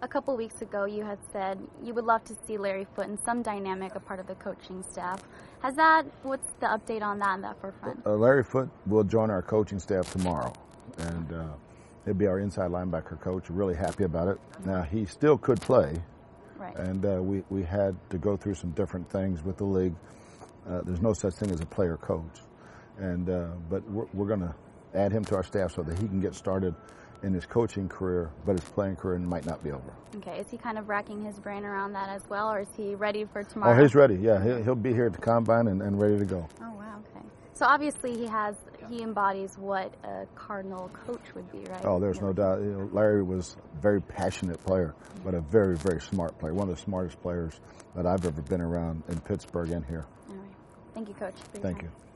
A couple weeks ago, you had said you would love to see Larry Foote in some dynamic a part of the coaching staff. What's the update on that forefront? Larry Foote will join our coaching staff tomorrow, and he'll be our inside linebacker coach. We're really happy about it. Now, he still could play, Right. and we had to go through some different things with the league. There's no such thing as a player coach, and but we're going to add him to our staff so that he can get started in his coaching career, but his playing career might not be over. Okay, is he kind of racking his brain around that as well, or is he ready for tomorrow? Oh, he's ready. Yeah, he'll be here at the combine and ready to go. Oh, wow, okay. So obviously he embodies what a Cardinal coach would be, right? Oh, there's no doubt. Larry was a very passionate player, but a very, very smart player. One of the smartest players that I've ever been around in Pittsburgh and here. All right. Thank you, Coach. Thank you.